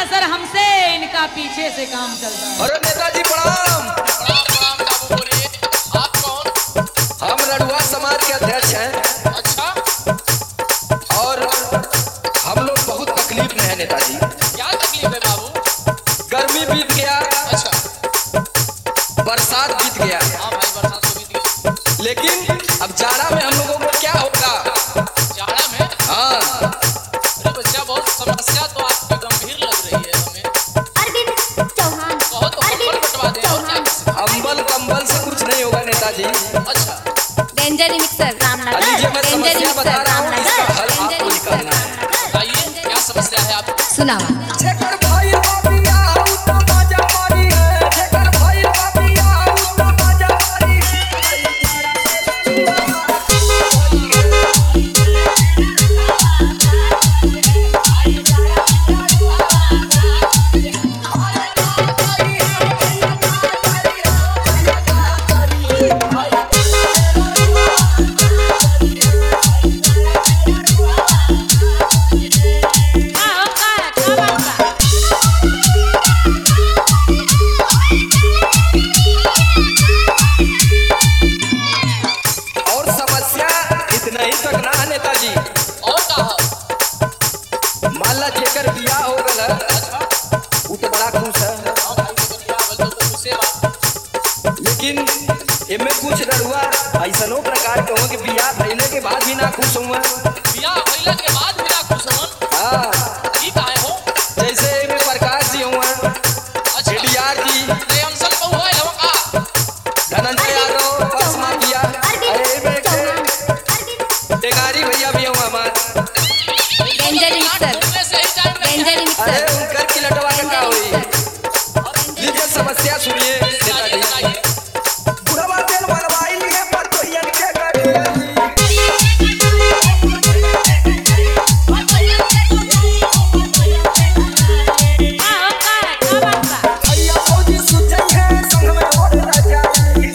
सर हमसे इनका पीछे से काम चलता है। अरे नेताजी प्रणाम। प्रणाम बाबू, बोलिए आप कौन? हम रड़ुआ समाज के अध्यक्ष हैं। अच्छा, और हम लोग बहुत तकलीफ में हैं नेताजी। क्या तकलीफ है बाबू? गर्मी बीत गया, अच्छा, बरसात बीत गया, हाँ भाई बरसात तो बीत गई। लेकिन अब जाड़ा में हम लोगों को क्या होगा? जाड़ा में? हाँ, अरे बच्चा, बहुत समस्या तो आपकी गंभीर लग रही है हमें। अरविंद चौहान, कहो तो कंबल बंटवा दें, और क्या कर सकते अम्बल कंबल से कुछ नहीं होगा नेताजी। हैं? अच्छा, डेंजर मिक्सर रामनगर, लीजिए मैं डेंजर समस्या बता मिक्सर रहा हूँ, इसका रामनगर, हल डेंजर आपको मिक्सर निकालना है। रामनगर। बताइए क्या समस्या है आपकी? सुनावा। जेकर भाई बाबिया आउ तो बाजा मारी है, जेकर भाई बाबिया आउ तो बाजा मारी और समस्या इतना ही तक ना है नेताजी। और कहा? मान ला जेकर बियाह हो गल है, वो तो बड़ा खुश है, हाँ भाई, तो क्या बोल तो खुशे बात। लेकिन इनमें कुछ रड़ुआ ऐसनो प्रकार के हो कि बियाह भइले के बाद भी ना खुश हुआ। बियाह भइला के बाद भी ना खुश होवन? हाँ, ई काहे हो? जैसे इनमें प्रकाश जी हुआ, अच्छा, एडीआर जी, रे अंसल बहु है हो का? धनंजय यादव, बस माफिया, अरे इनमें के टेगारी भैया भी हुआ हमारे। डेंजर मिक्सर, घूमने से ही टाइम नहीं है। डेंजर अरे मिक्सर, उनकर की लटवा के का हुई। लीजिए समस्या सुनिए बताइए, नेताजी। बताइए। बुढ़वा तेल बनवाई लिए पर तो यन के गाड़ी भैया फौजी सुचई है संग में ओढ़ रजाई।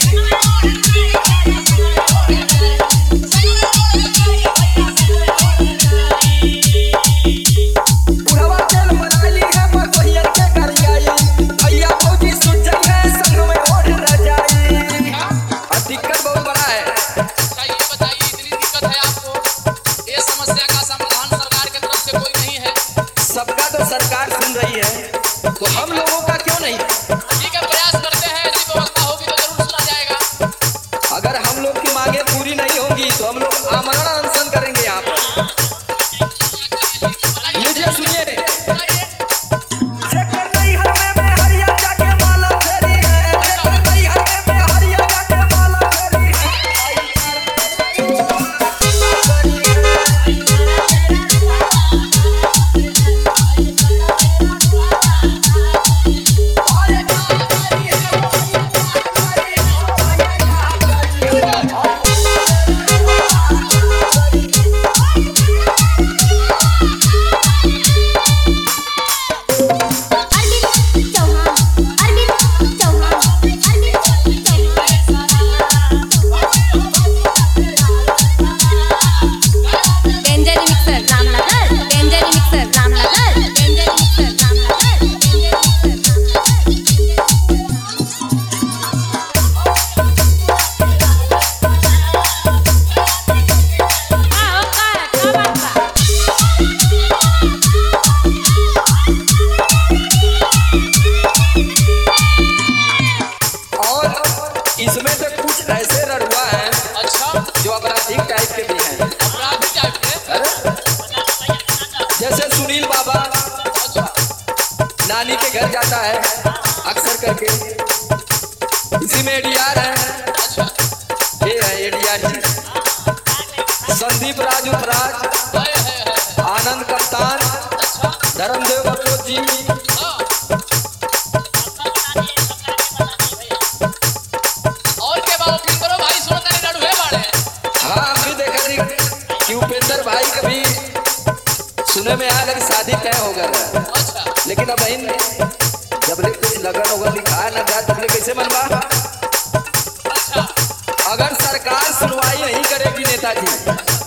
बुढ़वा तेल बनाई है पर तो यन के गाड़ी आई। भैया फौजी सुचई है संग में ओढ़ रजाई। अब दिक्कत बहुत बड़ा है। बताइए, बताइए, इतनी दिक्कत है आपको? ये समस्या का समाधान सरकार की तरफ से कोई नहीं है। सबका तो सरकार सुन रही है, तो हम लोगों का क्यों नहीं? ठीक है, प्रयास करते हैं, ऐसी व्यवस्था होगी तो जरूर सुना जाएगा। अगर हम लोग की मांगे पूरी नहीं होंगी तो हम लोग आमरण अनशन करेंगे यहाँ पर। लीजिए सुनिए। जेकर नैहर में हरिया जाके माला फेरी है, जेकर नैहर में हरिया जाके माला फेरी Arvind Chauhan, Arvind Chauhan, Arvind Chauhan. Danger mixer Ramnagar, danger mixer Ramnagar, danger mixer Ramnagar, danger mixer और इसमें तो कुछ ऐसे रड़ुआ हैं अच्छा, जो अपराधिक टाइप के भी हैं। अपराधी टाइप के? अरे, जैसे सुनील बाबा अच्छा, नानी के घर जाता है अक्सर करके। इसी में एडीआर है, अच्छा, ये है एडीआर जी। संदीप राजू फराज, है। आनंद कप्तान, अच्छा, धर्मदेव बटोच जी, हाँ। और के बाबू फिर करो भाई, सुनो तेरे लड़ुए बाड़े। हाँ हम भी देखा थी कि उपेंद्र भाई कभी सुने में आया कि शादी तय हो गया, अच्छा, लेकिन अब बहन जब ले कुछ लगन होगा दिखाया ना जाए तब ले कैसे मनवा। अच्छा, अगर सरकार सुनवाई नहीं करेगी नेताजी